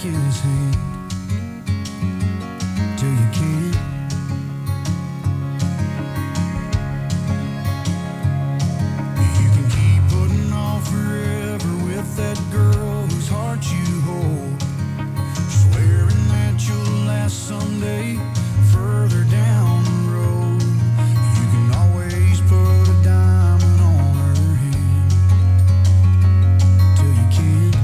his hand till you can't. You can keep putting off forever with that girl whose heart you hold, swearing that you'll last someday further down the road. You can always put a diamond on her hand till you can't.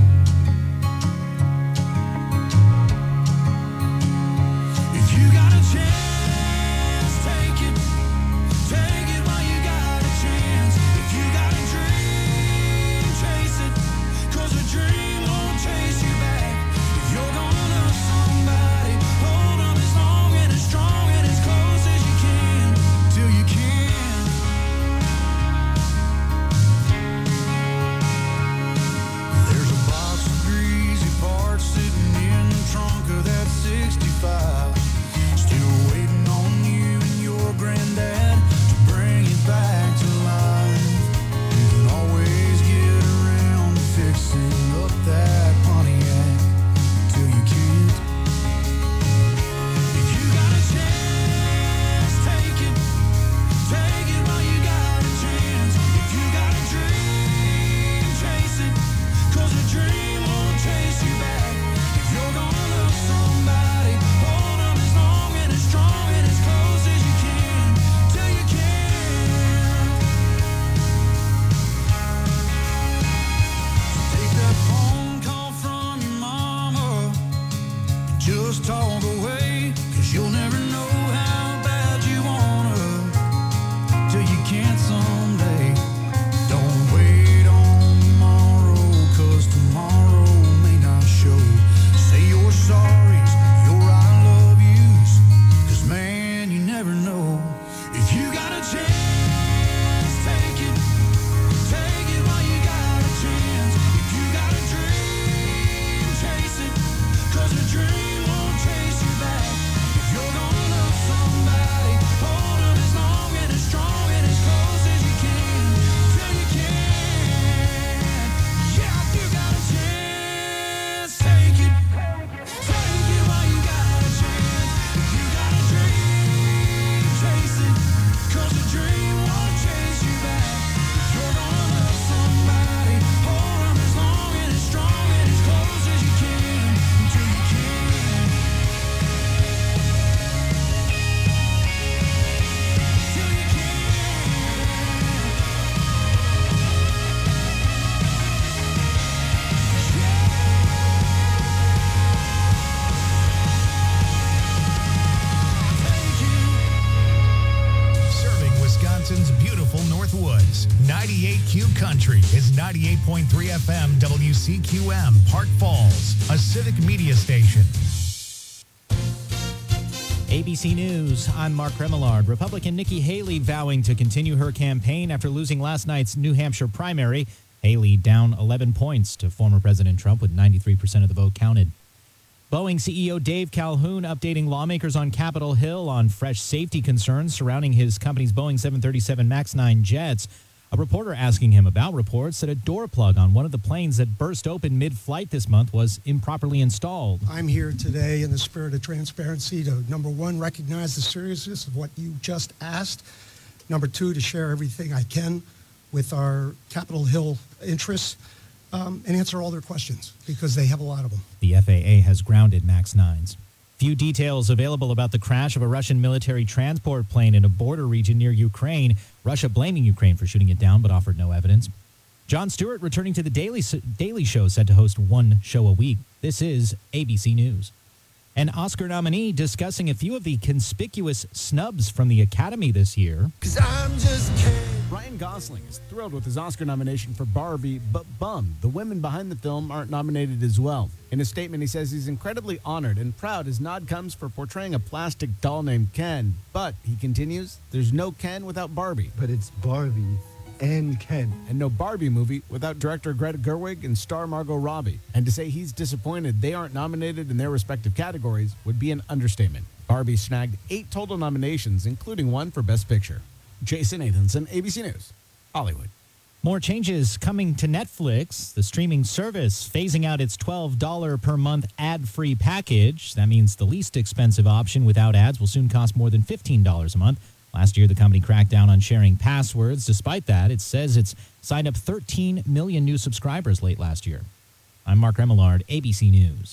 If you got a chance, take it. Take it while you got a chance. If you got a dream, chase it. 'Cause a dream won't chase you back. If you're gonna love somebody, hold them as long and as strong and as close as you can till you can. There's a box of greasy parts sitting in the trunk of that 65, still waiting on you and your granddad to bring it back to life. You can always get around to fixing up that Pontiac till you can't. If you got a chance, take it. Take it while you got a chance. If you got a dream, chase it. 'Cause a dream won't chase you back. If you're gonna love somebody, hold them as long and as strong and as close as you can till you can. So take that phone call from your mama, just talk away, 'cause you'll never know how bad you wanna till you can't someday. Don't wait on tomorrow, 'cause tomorrow may not show. Say your sorries, your I love yous, 'cause man, you never know. If you got a chance, take it. Take it while you got a chance. If you got a dream, chase it. 'Cause a dream won't chase you back. If you're gonna love somebody, hold them as long and as strong and as close as you can till you can. Yeah, if you got a chance, take it. Take it while you got a chance. If you got a dream, chase it. 'Cause a dream won't chase you back. If you're gonna love somebody, hold them as long and as strong and as close as you can until you can. Till you can. Serving Wisconsin's beautiful Northwoods. 98Q Country is 98.3 FM WCQM, Park Falls, a civic media station. ABC News, I'm Mark Remillard. Republican Nikki Haley vowing to continue her campaign after losing last night's New Hampshire primary. Haley down 11 points to former President Trump with 93% of the vote counted. Boeing CEO Dave Calhoun updating lawmakers on Capitol Hill on fresh safety concerns surrounding his company's Boeing 737 MAX 9 jets. A reporter asking him about reports that a door plug on one of the planes that burst open mid-flight this month was improperly installed. I'm here today in the spirit of transparency to, number one, recognize the seriousness of what you just asked. Number two, to share everything I can with our Capitol Hill interests and answer all their questions because they have a lot of them. The FAA has grounded MAX 9s. Few details available about the crash of a Russian military transport plane in a border region near Ukraine. Russia blaming Ukraine for shooting it down, but offered no evidence. Jon Stewart returning to the Daily Show, set to host one show a week. This is ABC News. An Oscar nominee discussing a few of the conspicuous snubs from the Academy this year. 'Cause I'm just kidding. Ryan Gosling is thrilled with his Oscar nomination for Barbie, but bummed the women behind the film aren't nominated as well. In a statement, he says he's incredibly honored and proud his nod comes for portraying a plastic doll named Ken. But, he continues, there's no Ken without Barbie. But it's Barbie and Ken. And no Barbie movie without director Greta Gerwig and star Margot Robbie. And to say he's disappointed they aren't nominated in their respective categories would be an understatement. Barbie snagged 8 total nominations, including one for Best Picture. Jason Nathanson, ABC News, Hollywood. More changes coming to Netflix. The streaming service phasing out its $12 per month ad-free package. That means the least expensive option without ads will soon cost more than $15 a month. Last year, the company cracked down on sharing passwords. Despite that, it says it's signed up 13 million new subscribers late last year. I'm Mark Remillard, ABC News.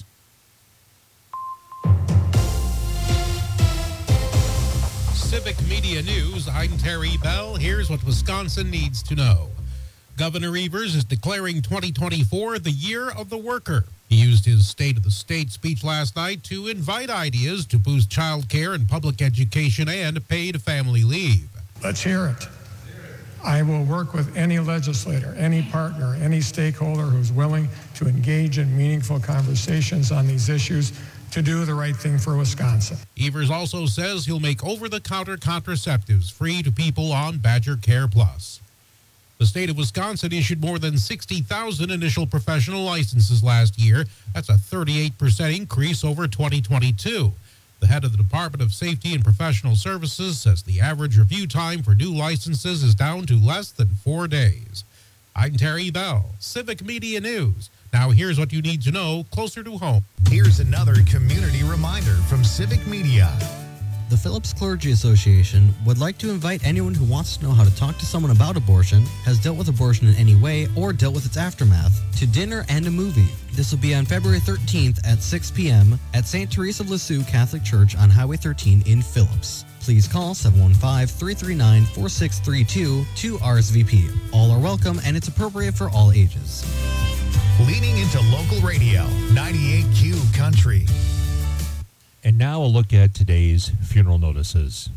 Civic Media News, I'm Terry Bell. Here's what Wisconsin needs to know. Governor Evers is declaring 2024 the Year of the Worker. He used his State of the State speech last night to invite ideas to boost child care and public education and paid family leave. Let's hear it. I will work with any legislator, any partner, any stakeholder who's willing to engage in meaningful conversations on these issues to do the right thing for Wisconsin. Evers also says he'll make over-the-counter contraceptives free to people on Badger Care Plus. The state of Wisconsin issued more than 60,000 initial professional licenses last year. That's a 38% increase over 2022. The head of the Department of Safety and Professional Services says the average review time for new licenses is down to less than 4 days. I'm Terry Bell, Civic Media News. Now here's what you need to know closer to home. Here's another community reminder from Civic Media. The Phillips Clergy Association would like to invite anyone who wants to know how to talk to someone about abortion, has dealt with abortion in any way, or dealt with its aftermath, to dinner and a movie. This will be on February 13th at 6 p.m. at St. Teresa of Lisieux Catholic Church on Highway 13 in Phillips. Please call 715-339-4632 to RSVP. All are welcome and it's appropriate for all ages. Leaning into local radio, 98Q Country. And now a look at today's funeral notices.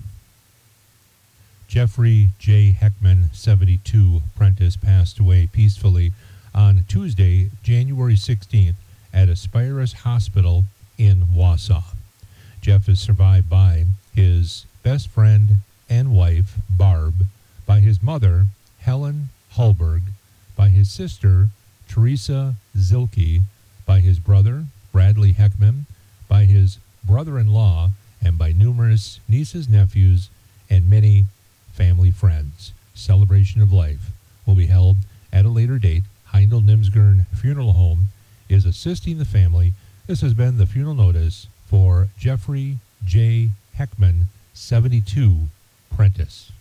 Jeffrey J. Heckman, 72, Prentice, passed away peacefully on Tuesday, January 16th at Aspirus Hospital in Wausau. Jeff is survived by his best friend and wife, Barb, by his mother, Helen Hallberg, by his sister, Teresa Zilke, by his brother, Bradley Heckman, by his brother-in-law, and by numerous nieces, nephews, and many family friends. Celebration of life will be held at a later date. Heindel Nimsgern Funeral Home is assisting the family. This has been the funeral notice for Jeffrey J. Heckman, 72, Prentice.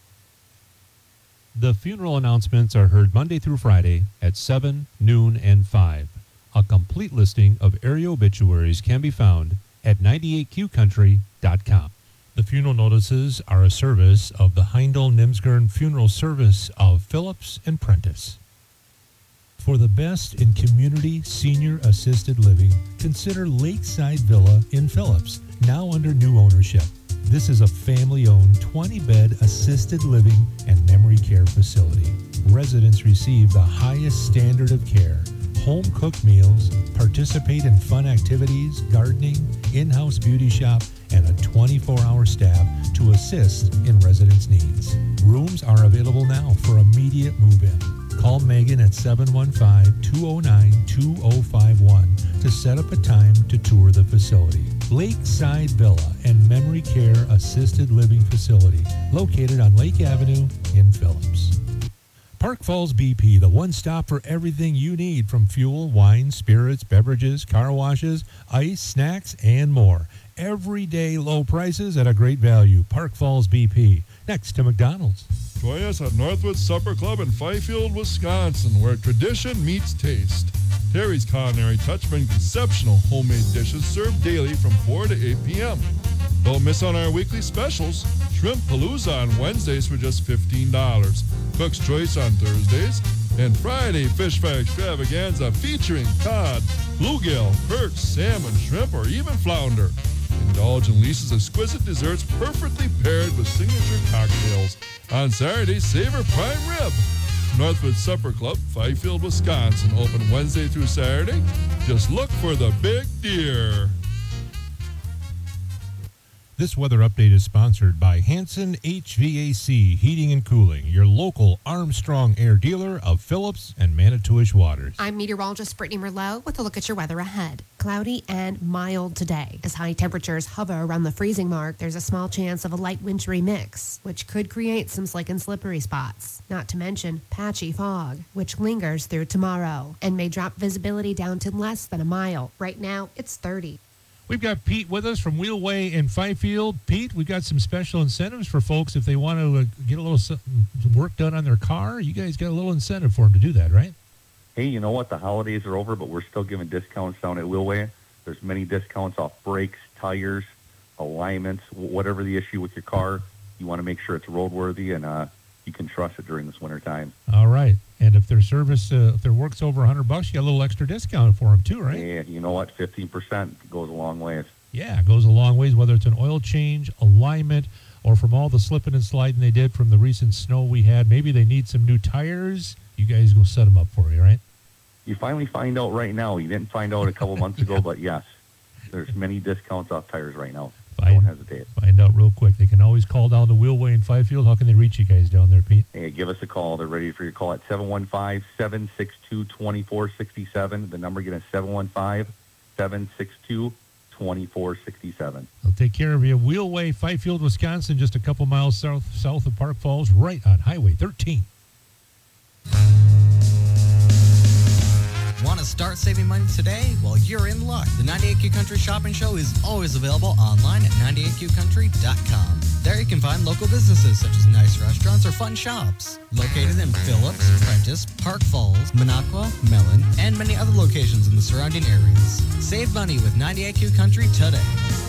The funeral announcements are heard Monday through Friday at 7, noon, and 5. A complete listing of area obituaries can be found at 98qcountry.com. The funeral notices are a service of the Heindel Nimsgern Funeral Service of Phillips and Prentice. For the best in community senior assisted living, consider Lakeside Villa in Phillips, now under new ownership. This is a family-owned 20-bed assisted living and memory care facility. Residents receive the highest standard of care, home-cooked meals, participate in fun activities, gardening, in-house beauty shop, and a 24-hour staff to assist in residents' needs. Rooms are available now for immediate move-in. Call Megan at 715-209-2051 to set up a time to tour the facility. Lakeside Villa and Memory Care Assisted Living Facility, located on Lake Avenue in Phillips. Park Falls BP, the one stop for everything you need from fuel, wine, spirits, beverages, car washes, ice, snacks, and more. Everyday low prices at a great value. Park Falls BP, next to McDonald's. Join us at Northwood Supper Club in Fifield, Wisconsin, where tradition meets taste. Terry's Culinary Touch brings exceptional homemade dishes served daily from 4 to 8 p.m. Don't miss on our weekly specials. Shrimp Palooza on Wednesdays for just $15. Cook's Choice on Thursdays. And Friday Fish Fry Extravaganza featuring cod, bluegill, perch, salmon, shrimp, or even flounder. Indulge in Lisa's exquisite desserts perfectly paired with signature cocktails. On Saturday, savor prime rib. Northwood Supper Club, Fifield, Wisconsin. Open Wednesday through Saturday. Just look for the big deer. This weather update is sponsored by Hanson HVAC Heating and Cooling, your local Armstrong Air dealer of Phillips and Manitowish waters. I'm meteorologist Brittany Merlot with a look at your weather ahead. Cloudy and mild today. As high temperatures hover around the freezing mark, there's a small chance of a light wintry mix, which could create some slick and slippery spots. Not to mention patchy fog, which lingers through tomorrow and may drop visibility down to less than a mile. Right now, it's 30. We've got Pete with us from Wheelway in Fifield. Pete, we've got some special incentives for folks if they want to get a little some work done on their car. You guys got a little incentive for them to do that, right? Hey, you know what? The holidays are over, but we're still giving discounts down at Wheelway. There's many discounts off brakes, tires, alignments, whatever the issue with your car. You want to make sure it's roadworthy and you can trust it during this winter time. All right. And if their service, if their work's over $100, you get a little extra discount for them too, right? Yeah, you know what? 15% goes a long ways. Yeah, it goes a long ways, whether it's an oil change, alignment, or from all the slipping and sliding they did from the recent snow we had. Maybe they need some new tires. You guys go set them up for you, right? You finally find out right now. You didn't find out a couple months ago, but yes, there's many discounts off tires right now. Don't hesitate. Find out real quick. They can always call down to Wheelway in Fifield. How can they reach you guys down there, Pete? Hey, give us a call. They're ready for your call at 715-762-2467. The number again is 715-762-2467. They'll take care of you. Wheelway, Fifield, Wisconsin, just a couple miles south of Park Falls, right on Highway 13. Want to start saving money today? Well, you're in luck. The 98Q Country Shopping Show is always available online at 98QCountry.com. There you can find local businesses such as nice restaurants or fun shops. Located in Phillips, Prentice, Park Falls, Minocqua, Mellon, and many other locations in the surrounding areas. Save money with 98Q Country today.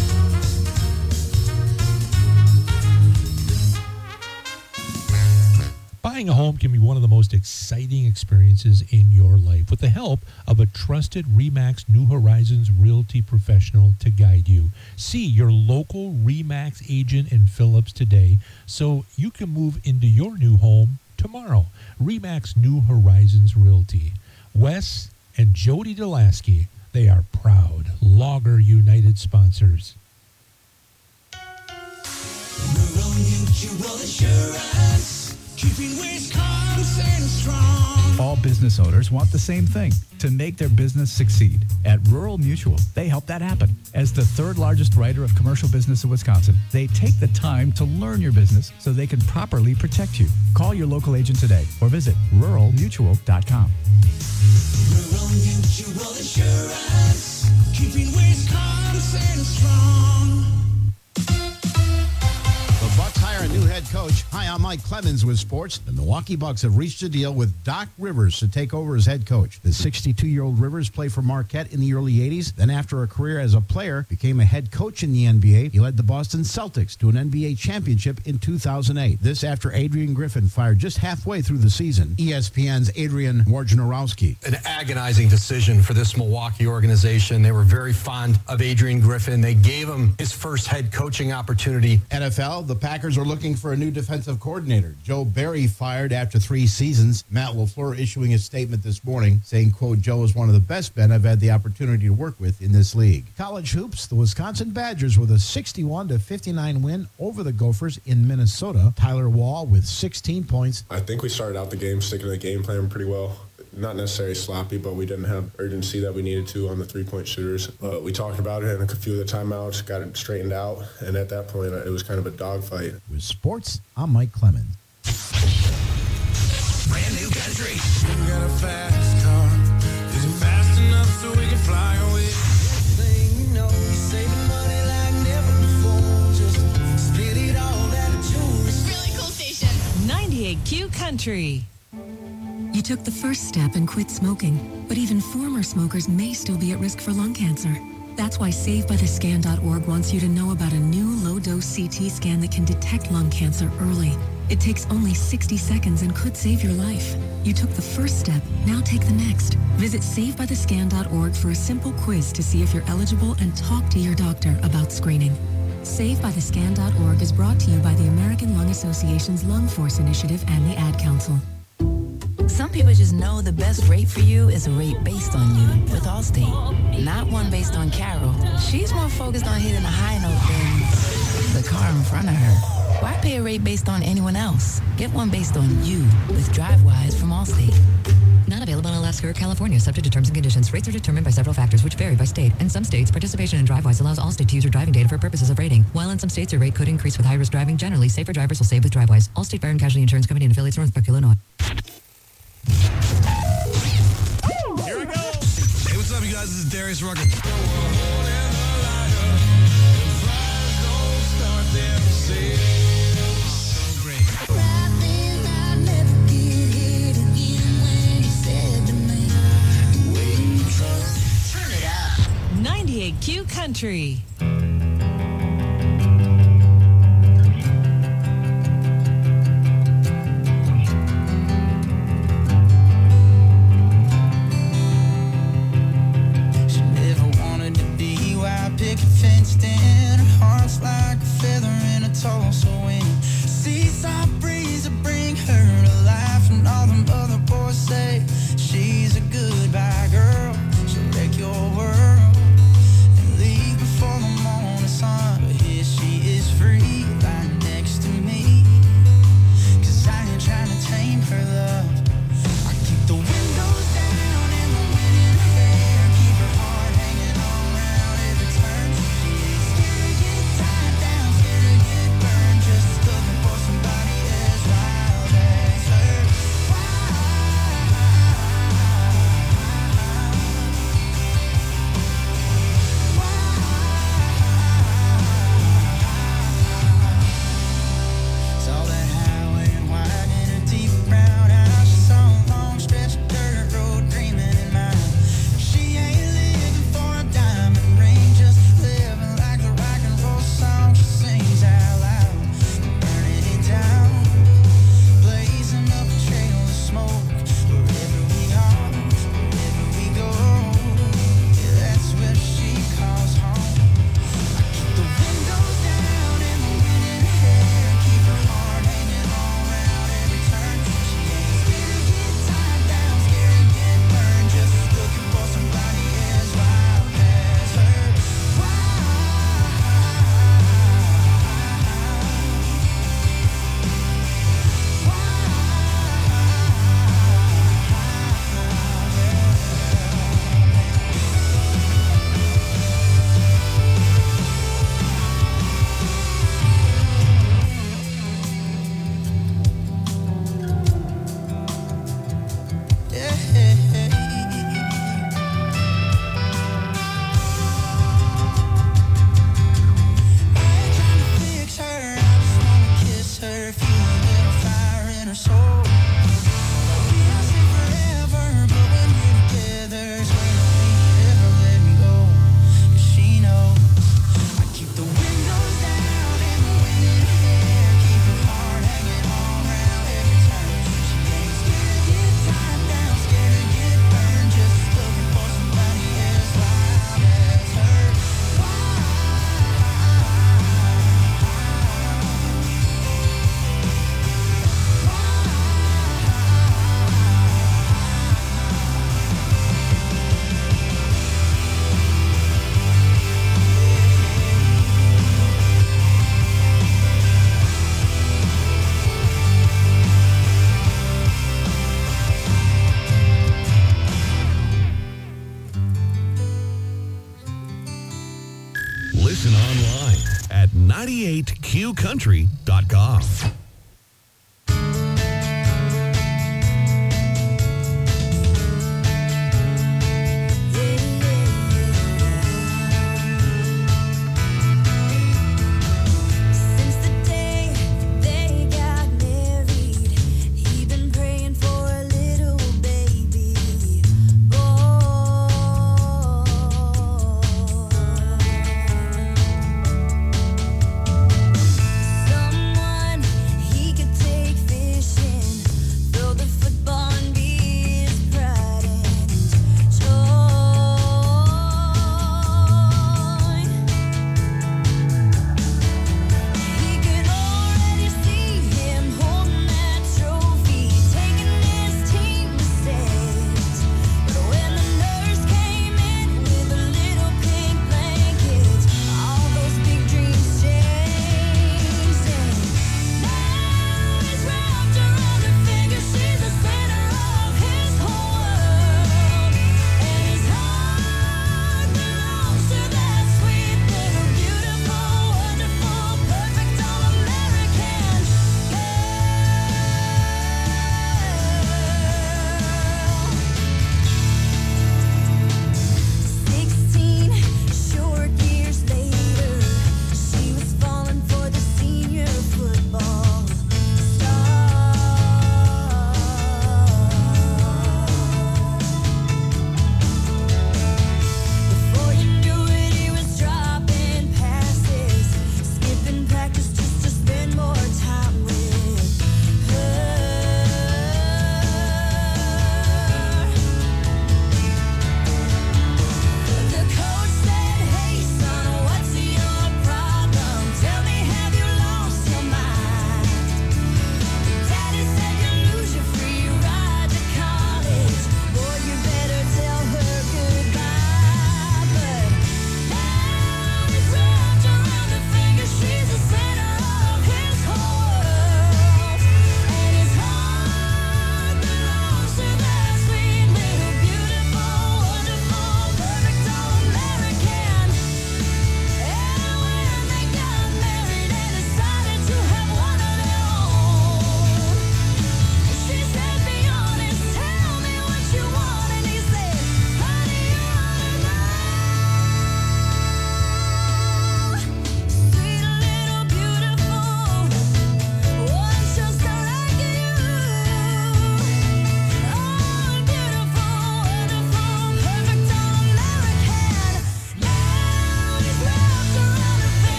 Buying a home can be one of the most exciting experiences in your life with the help of a trusted RE/MAX New Horizons Realty professional to guide you. See your local RE/MAX agent in Phillips today so you can move into your new home tomorrow. RE/MAX New Horizons Realty. Wes and Jody Delasky, they are proud Logger United sponsors. Rural Mutual Insurance. Keeping Wisconsin strong. All business owners want the same thing, to make their business succeed. At Rural Mutual, they help that happen. As the third largest writer of commercial business in Wisconsin, they take the time to learn your business so they can properly protect you. Call your local agent today or visit ruralmutual.com. Rural Mutual Insurance. Keeping Wisconsin strong. The Bucks hire a new head coach. Hi, I'm Mike Clemens with sports. The Milwaukee Bucks have reached a deal with Doc Rivers to take over as head coach. The 62-year-old Rivers played for Marquette in the early 80s. Then after a career as a player, became a head coach in the NBA. He led the Boston Celtics to an NBA championship in 2008. This after Adrian Griffin fired just halfway through the season. ESPN's Adrian Wojnarowski. An agonizing decision for this Milwaukee organization. They were very fond of Adrian Griffin. They gave him his first head coaching opportunity. NFL, the Packers are looking for a new defensive coordinator. Joe Barry fired after 3 seasons. Matt LaFleur issuing a statement this morning saying, quote, Joe is one of the best men I've had the opportunity to work with in this league. College hoops, the Wisconsin Badgers with a 61-59 win over the Gophers in Minnesota. Tyler Wall with 16 points. I think we started out the game sticking to the game plan pretty well. Not necessarily sloppy, but we didn't have urgency that we needed to on the three-point shooters. We talked about it in a few of the timeouts, got it straightened out, and at that point, it was kind of a dogfight. With sports, I'm Mike Clemens. Brand new country. You got a fast car. Is it fast enough so we can fly away? Thing you know, you're saving money like never before. Just split it all out of jewelry. Really cool station. 98Q Country. You took the first step and quit smoking, but even former smokers may still be at risk for lung cancer. That's why SaveByTheScan.org wants you to know about a new low-dose CT scan that can detect lung cancer early. It takes only 60 seconds and could save your life. You took the first step, now take the next. Visit SaveByTheScan.org for a simple quiz to see if you're eligible and talk to your doctor about screening. SaveByTheScan.org is brought to you by the American Lung Association's Lung Force Initiative and the Ad Council. Some people just know the best rate for you is a rate based on you with Allstate, not one based on Carol. She's more focused on hitting a high note than car in front of her. Why pay a rate based on anyone else? Get one based on you with DriveWise from Allstate. Not available in Alaska or California, subject to terms and conditions. Rates are determined by several factors, which vary by state. In some states, participation in DriveWise allows Allstate to use your driving data for purposes of rating. While in some states, your rate could increase with high-risk driving. Generally, safer drivers will save with DriveWise. Allstate Fire and Casualty Insurance Company and affiliates, Northbrook, Illinois. Here we go. Hey, what's up, you guys? This is Darius Rucker. So great. 98Q Country. She never wanted to be white picket fenced in. Her heart's like a feather in a Tulsa wind. Seaside breeze will bring her to life, and all them other boys say she's a goodbye girl. She'll wreck your world and leave before the morning sun. But here she is free, right next to me. 'Cause I ain't trying to tame her love. I keep the windows down and the wind in her hair. Keep her heart hanging all around every turn. She ain't scared to get tied down, scared to get burned. Just looking for somebody as wild as her. Saw that highway and wide in her deep brown eyes. She saw a long stretch of dirt road dreaming in mind. She ain't living for a diamond ring, just living like the rock and roll song she sings out loud. Burning it down, blazing up a trail of smoke. Wherever we are, wherever we go, yeah, that's where she calls home. I keep the windows down and the wind in her hair. Keep her heart hanging all around every turn. She ain't scared to get tied down, scared to get burned. Just looking for somebody as wild as her. Fix her, I just wanna kiss her, feel a little fire in her soul. We'll stay forever, but when we're together, swear that we never let me go. 'Cause she knows I keep the windows down and the wind in her hair. Keep her heart hanging all around every turn. She ain't scared to get tied down, scared to get burned. Just looking for somebody as wild as her. Listen online at 98qcountry.com. Since the day they got married, he been praying for a little baby boy. Someone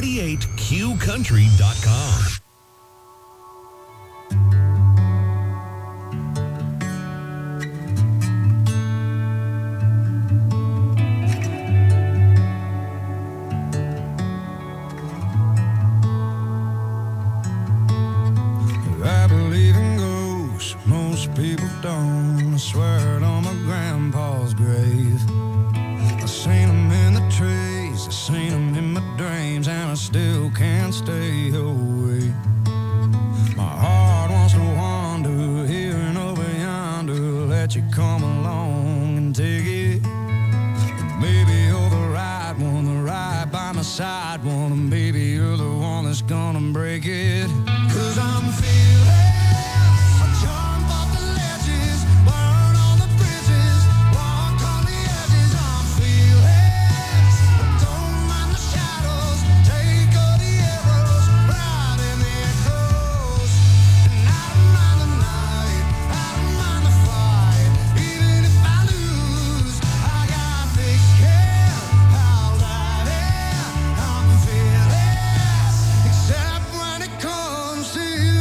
98QCountry.com. I believe in ghosts, most people don't. I swear it on my grandpa's grave. I seen them in the trees, I seen them in my dreams, and I still can't stay away. My heart wants to wander here and over yonder, let you come along and take it. Maybe you're the right one, right by my side one, and maybe you're the one that's gonna break it. 'Cause I'm feeling I jump off the ledges, burn on the bridges, walk on the edges. I'm feeling don't mind the shadows, take all the arrows, ride in the echoes. And I don't mind the night, I don't mind the fight, even if I lose, I got thick skin, I'll dive in. I'm fearless, except when it comes to you.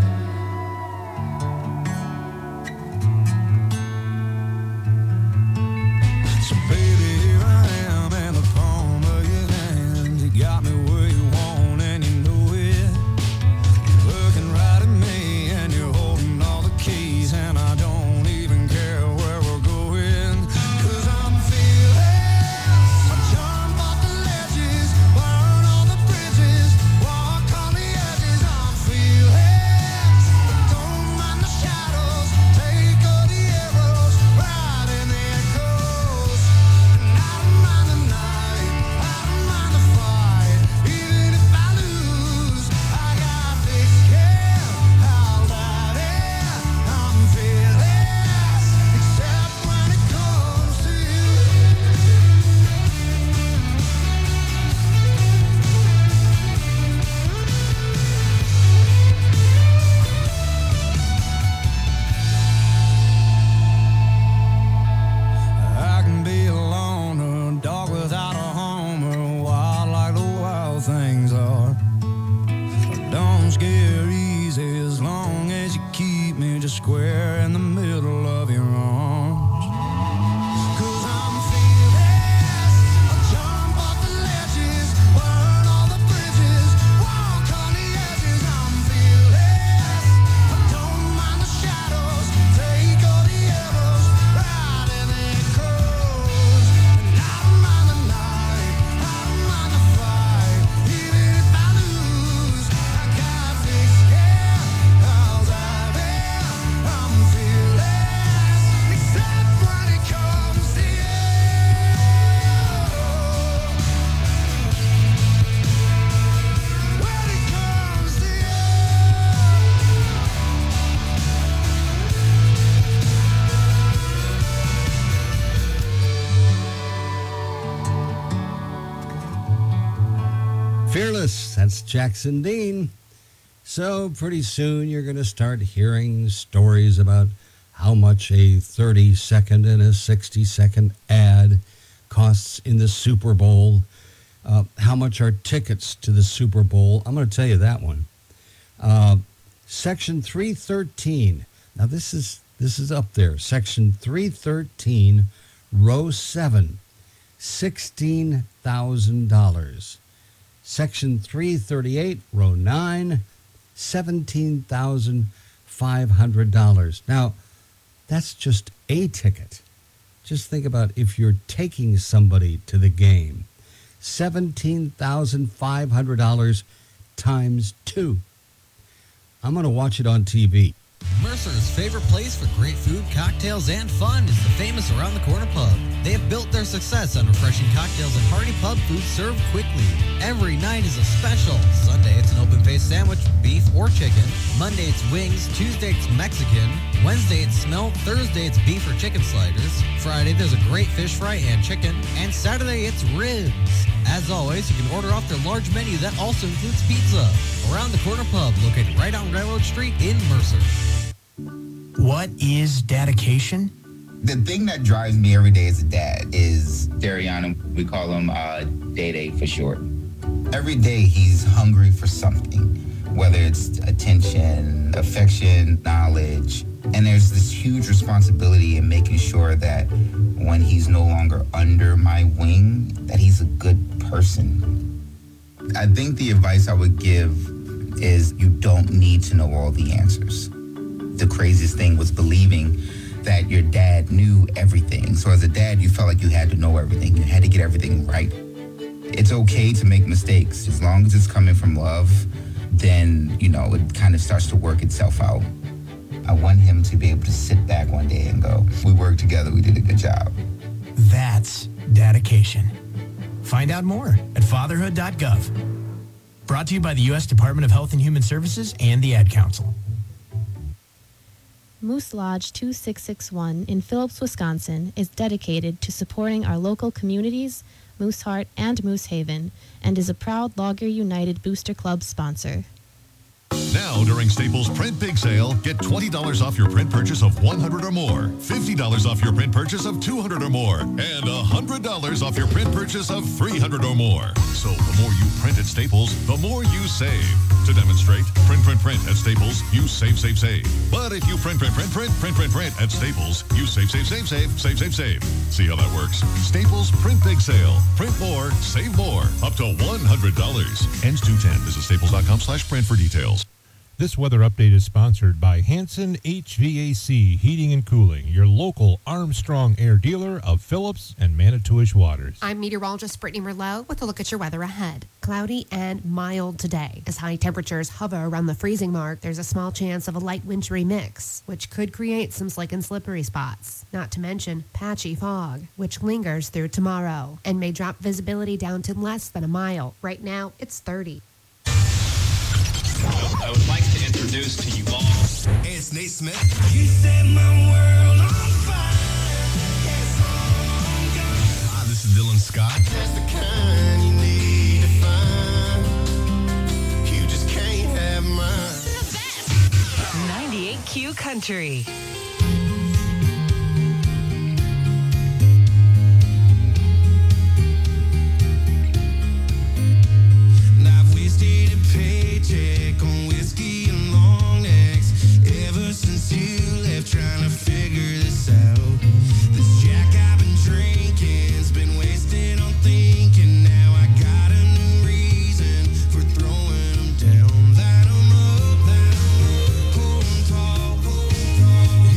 So baby, here I am in the palm of your hand. You got me where you want and you know it. You're looking right at me and you're holding all the keys, and I don't even care where we're going. 'Cause I'm feeling I jump off the ledges, burn on the bridges, walk on the edges. I'm feeling don't mind the shadows, take all the arrows, ride in the echoes. And I don't mind the night, I don't mind the fight, even if I lose, I got thick skin, I'll dive in. I'm fearless, except when it comes to you. I can be alone, a dog without a home, or wild like the wild things are. Don't scare easy as long as you keep me just square in the middle of your arms. 'Cause I'm fearless, I jump off the ledges, burn all the bridges, walk on the edges. I'm fearless, I don't mind the shadows, take all the arrows, ride in the echoes. And I don't mind the night, I don't mind the fight, even if I lose, I got thick skin, I'll dive in. I'm fearless, except when it comes to you. When it comes to you. Fearless, that's Jackson Dean. So pretty soon you're going to start hearing stories about how much a 30-second and a 60-second ad costs in the Super Bowl. How much are tickets to the Super Bowl? I'm going to tell you that one. Section 313. Now this is up there. Section 313, row 7, $16,000. Section 338, row 9, $17,500. Now, that's just a ticket. Just think about if you're taking somebody to the game. $17,500 times 2. I'm going to watch it on TV. Mercer's favorite place for great food, cocktails, and fun is the famous Around the Corner Pub. They have built their success on refreshing cocktails and hearty pub food served quickly. Every night is a special. Sunday, it's an open-faced sandwich, beef or chicken. Monday, it's wings. Tuesday, it's Mexican. Wednesday, it's smelt. Thursday, it's beef or chicken sliders. Friday, there's a great fish fry and chicken. And Saturday, it's ribs. As always, you can order off their large menu that also includes pizza. Around the Corner Pub, located right on Railroad Street in Mercer. What is dedication? The thing that drives me every day as a dad is Dariana. We call him Day Day for short. Every day he's hungry for something, whether it's attention, affection, knowledge. And there's this huge responsibility in making sure that when he's no longer under my wing, that he's a good person. I think the advice I would give is you don't need to know all the answers. The craziest thing was believing that your dad knew everything. So as a dad, you felt like you had to know everything. You had to get everything right. It's okay to make mistakes. As long as it's coming from love, then, it kind of starts to work itself out. I want him to be able to sit back one day and go, we worked together, we did a good job. That's dedication. Find out more at fatherhood.gov. Brought to you by the U.S. Department of Health and Human Services and the Ad Council. Moose Lodge 2661 in Phillips, Wisconsin is dedicated to supporting our local communities, Mooseheart and Moose Haven, and is a proud Logger United Booster Club sponsor. Now, during Staples Print Big Sale, get $20 off your print purchase of $100 or more, $50 off your print purchase of $200 or more, and $100 off your print purchase of $300 or more. So the more you print at Staples, the more you save. To demonstrate, print at Staples, you save. But if you print at Staples, you save. See how that works? Staples Print Big Sale. Print more, save more. Up to $100. Ends 2/10. Visit staples.com/print for details. This weather update is sponsored by Hanson HVAC Heating and Cooling, your local Armstrong Air dealer of Phillips and Manitowish waters. I'm meteorologist Brittany Merlot with a look at your weather ahead. Cloudy and mild today. As high temperatures hover around the freezing mark, there's a small chance of a light wintry mix, which could create some slick and slippery spots. Not to mention patchy fog, which lingers through tomorrow and may drop visibility down to less than a mile. Right now, it's 30. I would like to introduce to you all. Hey, it's Nate Smith. You set my world on fire. Hi, this is Dylan Scott. That's the kind you need to find. You just can't have mine. 98Q Country. Paycheck on whiskey and long necks. Ever since you left, trying to figure this out. This Jack I've been drinking's been wasted on thinking. Now I got a new reason for throwing them down. Light 'em up, hold 'em tall, hold 'em tall.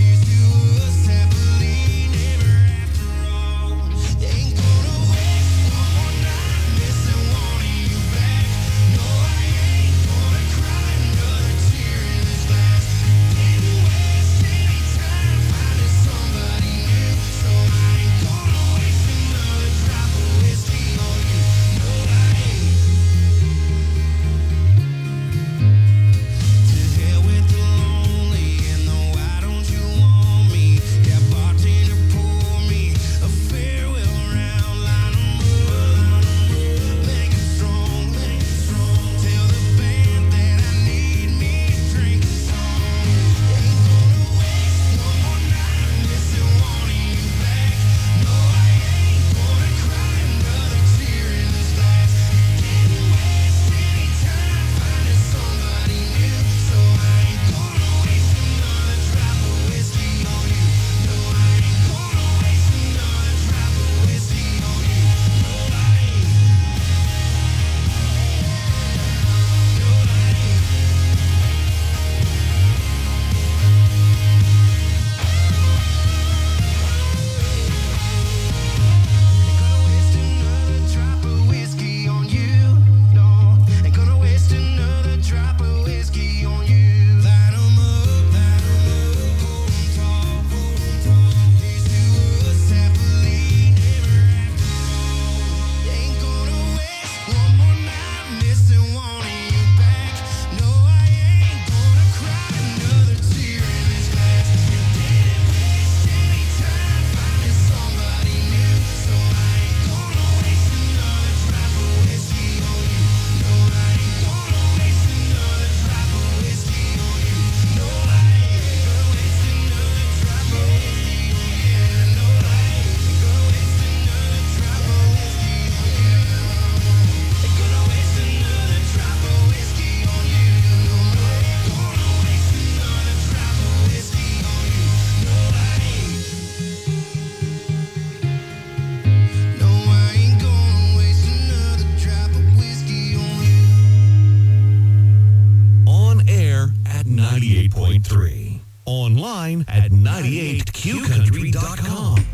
98.3. Online at 98qcountry.com.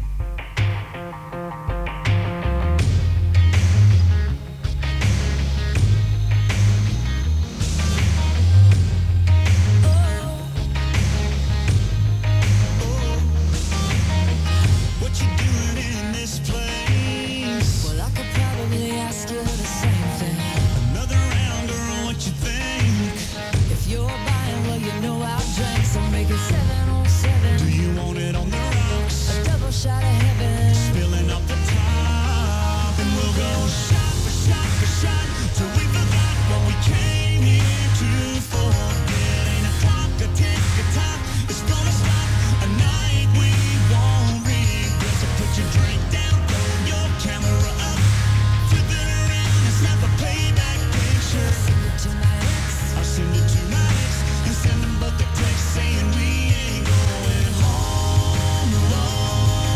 Shot of heaven, spilling off the top, and we'll go shot for shot, till we forgot what we came here to forget. Ain't a clock, a tick, a tock, it's gonna stop a night we won't regret. So put your drink down, throw your camera up, flip it around and snap a playback picture. Send it to my ex, I'll send it to my ex, and send them both a text saying we ain't going home alone.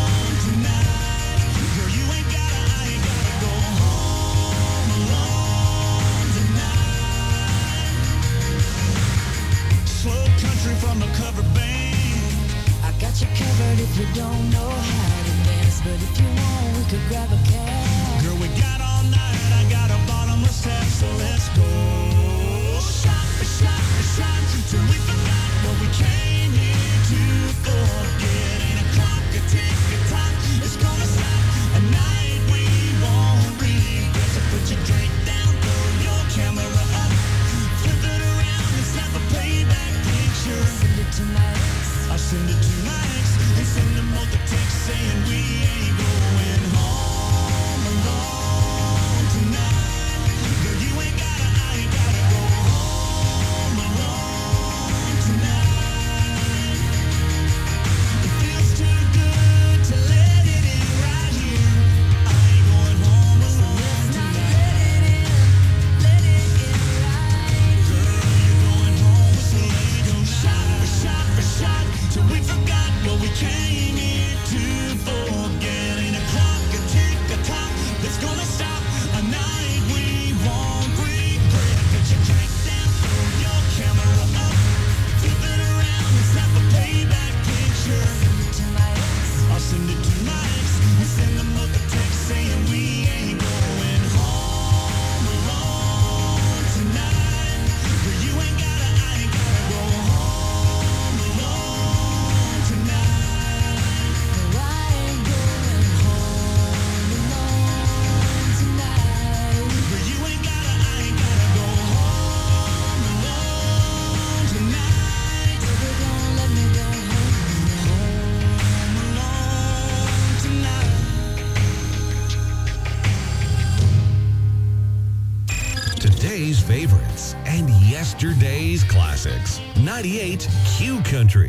From a cover band, I got you covered if you don't know how to dance, but if you want, we could grab a cab. Girl, we got all night, I got a bottomless tap, so let's go. Shot for shot, till we forgot what we came here to forget. Ain't a clock, a tick, a tock, it's gonna stop a night we won't regret. So put your drink down, throw your camera up, flip it around and snap a playback. Send it to my ex, I'll send it to my ex, and send them both a text saying we ain't going home alone tonight. Girl, you ain't gotta, I ain't gotta go home alone tonight. It feels too good to let it in right here. I ain't going home alone tonight. Let it in right. Girl, you're going home, so let's go. Shot for shot, till we forgot what we came here to forget. Ain't a clock, a tick, a tock, that's gonna stop a night we won't regret. Put your drink down, throw your camera up, flip it around and snap a playback picture. Send it to my ex, I'll send it to my ex, and send them both a text saying we ain't going home alone tonight. But you ain't gotta, I ain't gotta go home alone tonight. No, I ain't going home alone tonight. But you ain't gotta, I ain't gotta go home alone tonight. So they're gonna let me go home alone tonight. Today's favorites and yesterday's classics. 98 Q Country.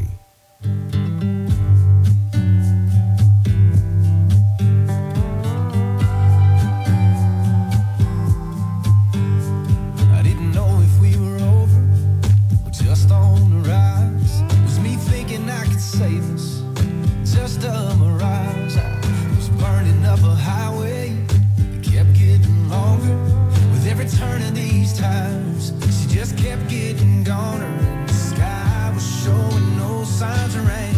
I didn't know if we were over or just on the rise. Was me thinking I could save us, just a mirage. I was burning up a highway that kept getting longer. With every turn of these tires, she just kept getting goner. And the sky was showing no signs of rain.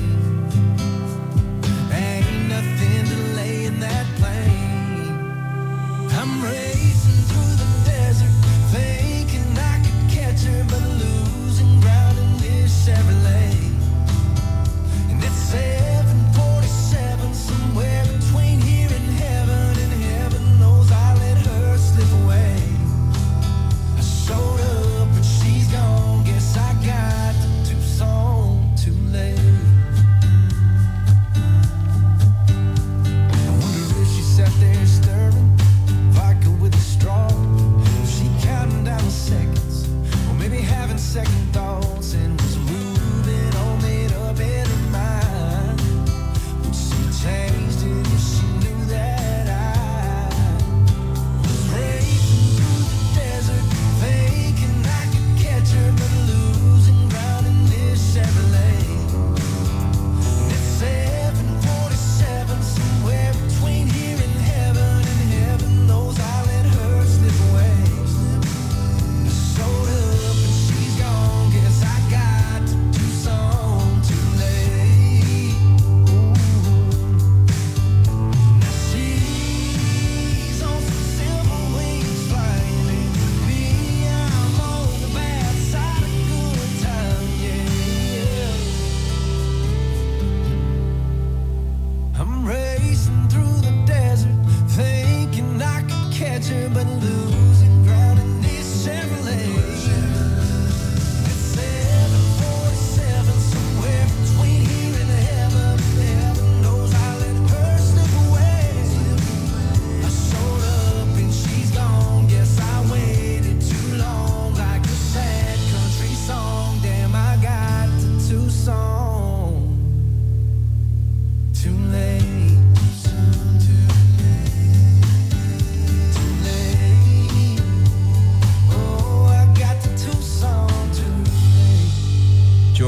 Ain't nothing delaying that plane. I'm racing through the desert, thinking I could catch her, but losing ground in this Chevrolet. And it's 747, somewhere between here and heaven knows I let her slip away. I showed up, but she's gone.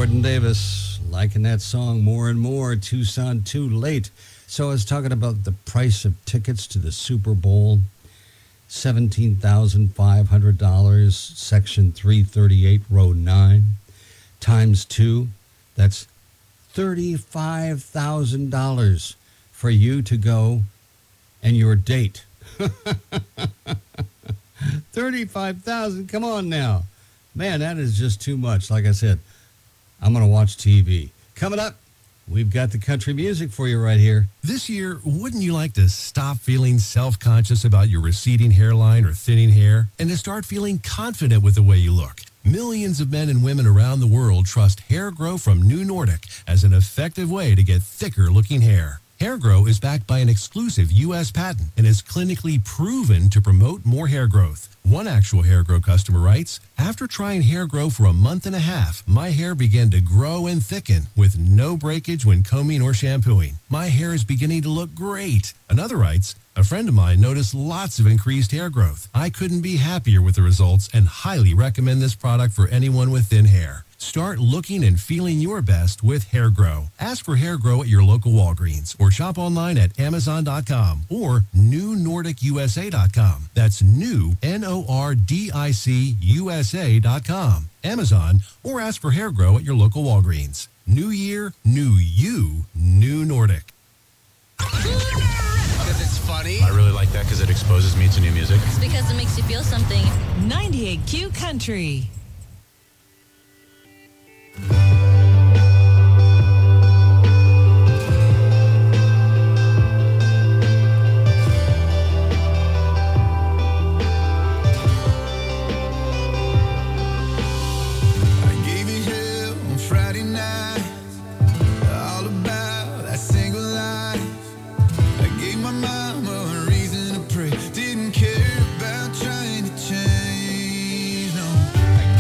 Jordan Davis, liking that song more and more, Tucson Too Late. So I was talking about the price of tickets to the Super Bowl, $17,500, Section 338, Row 9, times 2, that's $35,000 for you to go and your date. $35,000, come on now. Man, that is just too much. Like I said, I'm going to watch TV. Coming up, we've got the country music for you right here. This year, wouldn't you like to stop feeling self-conscious about your receding hairline or thinning hair and to start feeling confident with the way you look? Millions of men and women around the world trust Hair Grow from New Nordic as an effective way to get thicker-looking hair. Hair Grow is backed by an exclusive U.S. patent and is clinically proven to promote more hair growth. One actual Hair Grow customer writes, "After trying Hair Grow for a month and a half, my hair began to grow and thicken with no breakage when combing or shampooing. My hair is beginning to look great." Another writes, "A friend of mine noticed lots of increased hair growth. I couldn't be happier with the results and highly recommend this product for anyone with thin hair." Start looking and feeling your best with Hair Grow. Ask for Hair Grow at your local Walgreens or shop online at Amazon.com or NewNordicUSA.com. That's new, N-O-R-D-I-C, USA.com. Amazon, or ask for Hair Grow at your local Walgreens. New year, new you, New Nordic. Because it's funny. I really like that because it exposes me to new music. It's because it makes you feel something. 98Q Country. I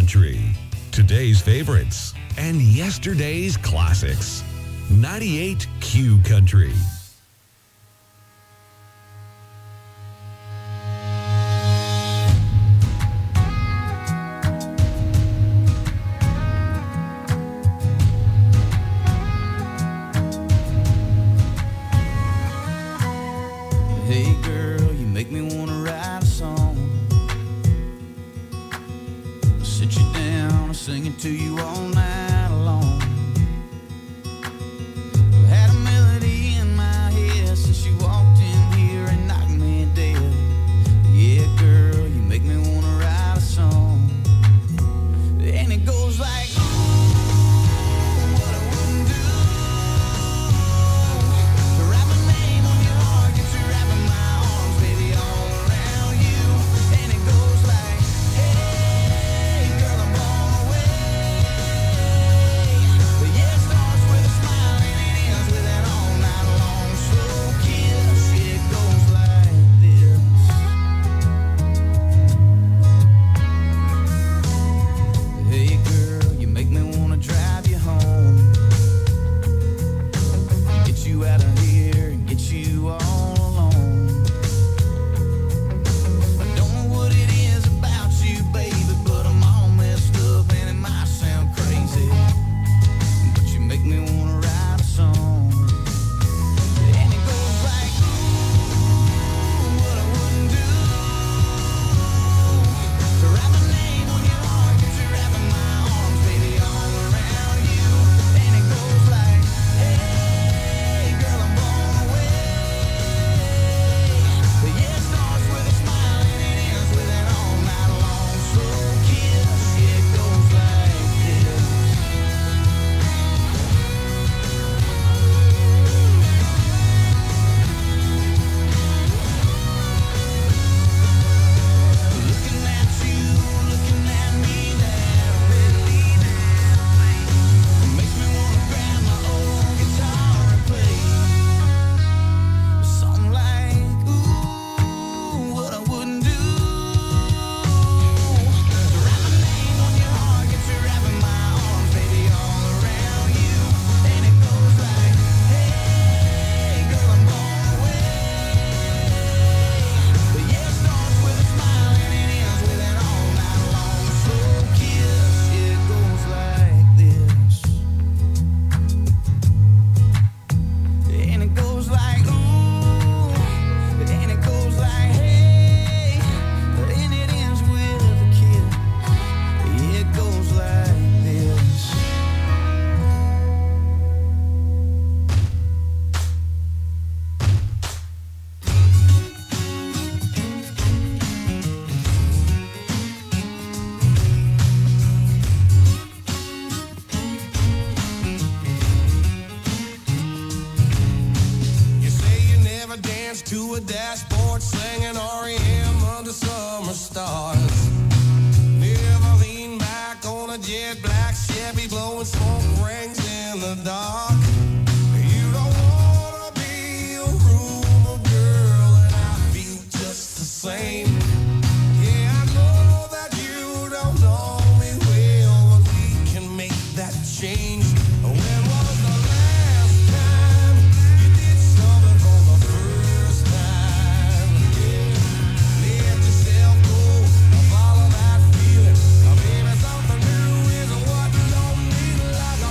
Country. Today's favorites and yesterday's classics. 98 Q Country. Hey girl, you make me wanna write a song. I'll sit you down and sing it to you all night long. I've had a melody in my head since you walked in here and knocked me dead. Yeah, girl, you make me wanna write a song. And it goes like, to a dashboard singing REM under summer stars. Never lean back on a jet black Chevy blowing smoke rings in the dark. You don't wanna be a rumor girl, and I feel just the same. Yeah, I know that you don't know me well, but we can make that change. When was the last time you did something for the first time? Yeah, let yourself go, follow that feeling. Baby, something new is what you don't need like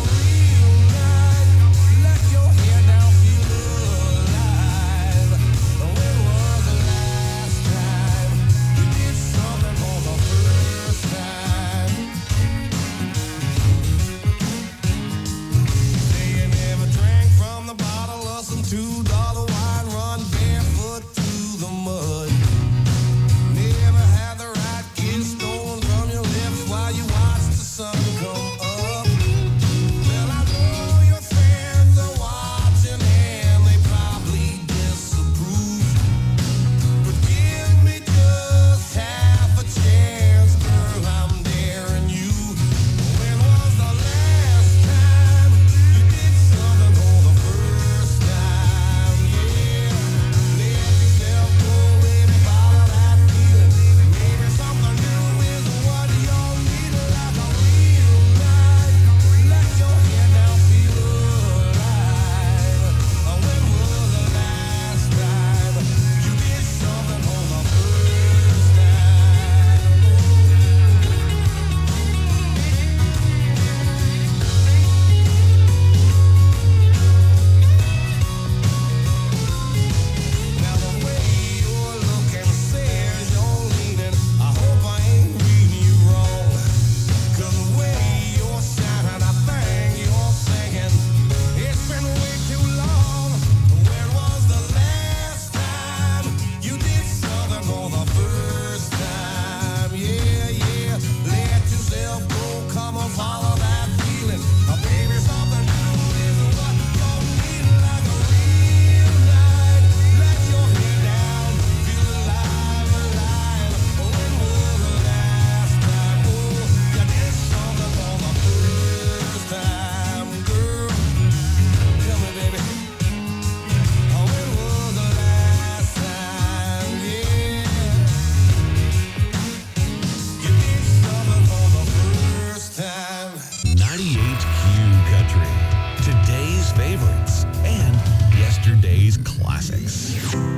Classics.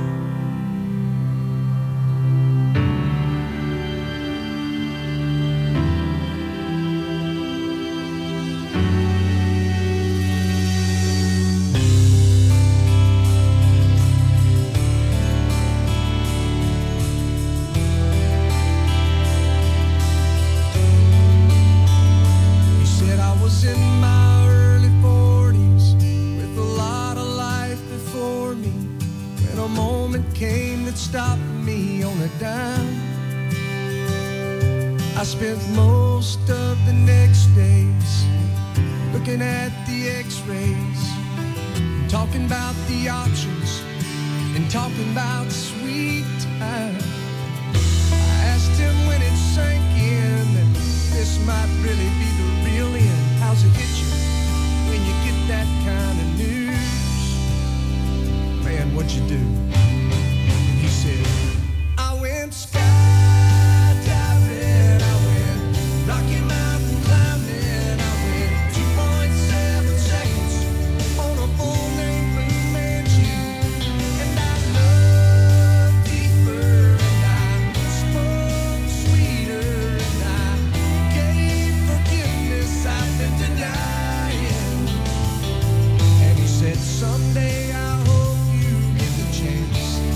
He said I was in my early 40s with a lot of life before me when a moment came that stopped me on a dime. I spent most of the next days looking at the x-rays, talking about the options and talking about sweet time. I asked him when it sank in that this might really be the real end. How's it hit you when you get that kind of news? Man, what'd you do? And he said, I went skydiving, I went Rocky Mountain climbing, I went 2.7 seconds on a bull named Blue Manchu. And I loved deeper, and I spoke sweeter, and I gave forgiveness I've been denying. And he said, someday I hope you get the chance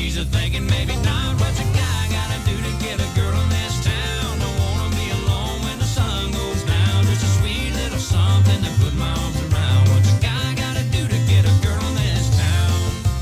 she's a thinking maybe not. What's a guy gotta do to get a girl in this town? Don't wanna be alone when the sun goes down. Just a sweet little something to put my arms around. What's a guy gotta do to get a girl in this town?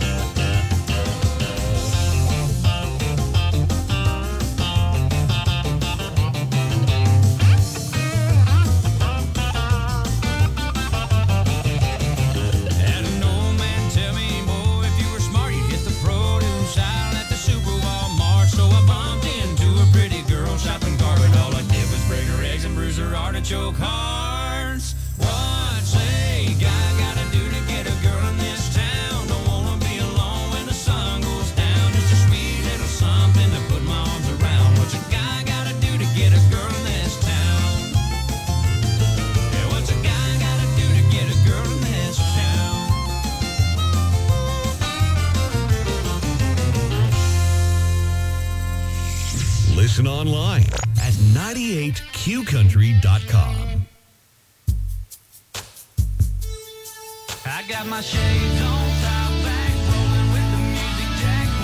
Had an old man tell me, boy, if you were smart, you'd hit the produce aisle at the Super Walmart. So I bumped into a pretty girl shopping cart, and all I did was break her eggs and bruise her artichoke hearts. What's a guy gotta do to get a girl in this town? Don't wanna be alone when the sun goes down. Just a sweet little something to put my arms around. What's a guy gotta do to get a girl in this town? Yeah, what's a guy gotta do to get a girl in this town? Listen online at 98qcountry.com. I got my shades